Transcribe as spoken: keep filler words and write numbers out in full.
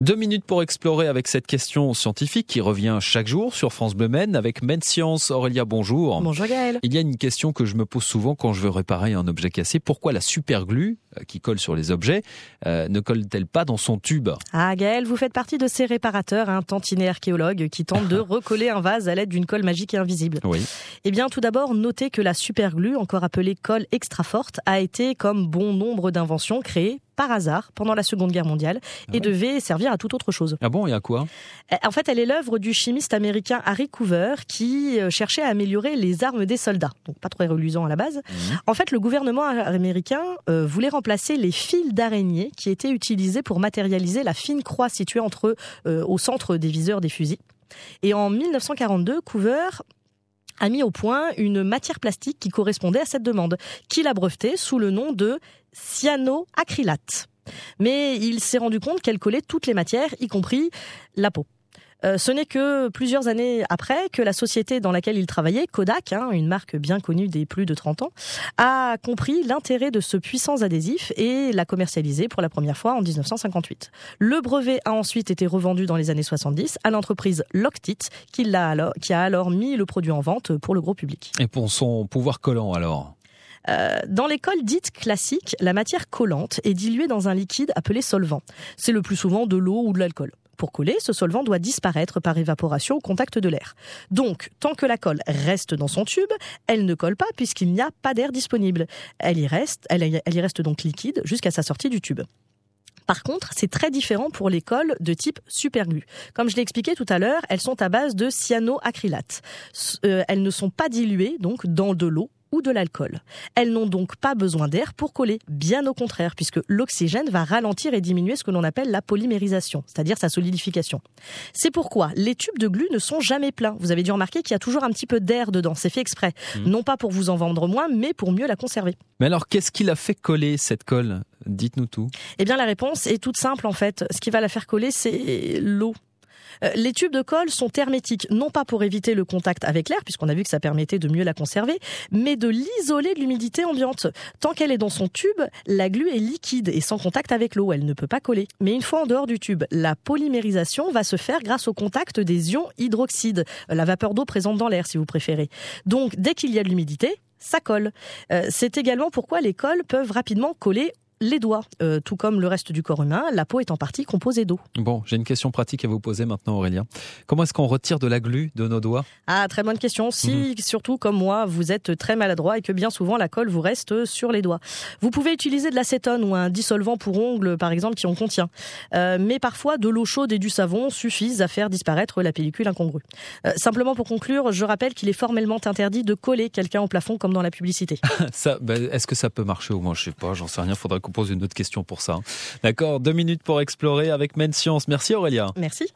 Deux minutes pour explorer avec cette question scientifique qui revient chaque jour sur France Bleu Maine avec Maine Science. Aurélia, bonjour. Bonjour Gaël. Il y a une question que je me pose souvent quand je veux réparer un objet cassé. Pourquoi la superglue euh, qui colle sur les objets euh, ne colle-t-elle pas dans son tube ? Ah Gaël, vous faites partie de ces réparateurs, un tantinet archéologue qui tentent de recoller un vase à l'aide d'une colle magique et invisible. Oui. Eh bien tout d'abord, notez que la superglue, encore appelée colle extra forte, a été, comme bon nombre d'inventions, créée par hasard pendant la Seconde Guerre mondiale et Ah ouais. devait servir à toute autre chose. Ah bon, il y a quoi ? En fait, elle est l'œuvre du chimiste américain Harry Coover qui cherchait à améliorer les armes des soldats. Donc pas trop reluisant à la base. Mmh. En fait, le gouvernement américain euh, voulait remplacer les fils d'araignée qui étaient utilisés pour matérialiser la fine croix située entre, euh, au centre des viseurs des fusils. Et en dix-neuf cent quarante-deux, Coover a mis au point une matière plastique qui correspondait à cette demande, qu'il a brevetée sous le nom de cyanoacrylate. Mais il s'est rendu compte qu'elle collait toutes les matières, y compris la peau. Euh, ce n'est que plusieurs années après que la société dans laquelle il travaillait, Kodak, hein, une marque bien connue des plus de trente ans, a compris l'intérêt de ce puissant adhésif et l'a commercialisé pour la première fois en dix-neuf cent cinquante-huit. Le brevet a ensuite été revendu dans les années soixante-dix à l'entreprise Loctite qui, l'a alors, qui a alors mis le produit en vente pour le gros public. Et pour son pouvoir collant alors ? Euh, dans les colles dites classiques, la matière collante est diluée dans un liquide appelé solvant. C'est le plus souvent de l'eau ou de l'alcool. Pour coller, ce solvant doit disparaître par évaporation au contact de l'air. Donc, tant que la colle reste dans son tube, elle ne colle pas puisqu'il n'y a pas d'air disponible. Elle y reste, elle, elle y reste donc liquide jusqu'à sa sortie du tube. Par contre, c'est très différent pour les colles de type superglue. Comme je l'ai expliqué tout à l'heure, elles sont à base de cyanoacrylate. Euh, elles ne sont pas diluées donc dans de l'eau ou de l'alcool. Elles n'ont donc pas besoin d'air pour coller, bien au contraire, puisque l'oxygène va ralentir et diminuer ce que l'on appelle la polymérisation, c'est-à-dire sa solidification. C'est pourquoi les tubes de glue ne sont jamais pleins. Vous avez dû remarquer qu'il y a toujours un petit peu d'air dedans, c'est fait exprès. Mmh. Non pas pour vous en vendre moins, mais pour mieux la conserver. Mais alors, qu'est-ce qui l'a fait coller cette colle ? Dites-nous tout. Eh bien, la réponse est toute simple en fait. Ce qui va la faire coller, c'est l'eau. Les tubes de colle sont hermétiques, non pas pour éviter le contact avec l'air, puisqu'on a vu que ça permettait de mieux la conserver, mais de l'isoler de l'humidité ambiante. Tant qu'elle est dans son tube, la glue est liquide et sans contact avec l'eau, elle ne peut pas coller. Mais une fois en dehors du tube, la polymérisation va se faire grâce au contact des ions hydroxyde, la vapeur d'eau présente dans l'air si vous préférez. Donc dès qu'il y a de l'humidité, ça colle. Euh, c'est également pourquoi les colles peuvent rapidement coller les doigts, euh, tout comme le reste du corps humain, la peau est en partie composée d'eau. Bon, j'ai une question pratique à vous poser maintenant, Aurélien. Comment est-ce qu'on retire de la glu de nos doigts ? Ah, très bonne question. Si, mmh. surtout comme moi, vous êtes très maladroit et que bien souvent la colle vous reste sur les doigts. Vous pouvez utiliser de l'acétone ou un dissolvant pour ongles, par exemple, qui en contient. Euh, mais parfois, de l'eau chaude et du savon suffisent à faire disparaître la pellicule incongrue. Euh, simplement pour conclure, je rappelle qu'il est formellement interdit de coller quelqu'un au plafond comme dans la publicité. ça, bah, est-ce que ça peut marcher au moins ? Je sais pas, j'en sais rien. Faudrait qu'on pose une autre question pour ça. D'accord, deux minutes pour explorer avec Maine Science. Merci Aurélia. Merci.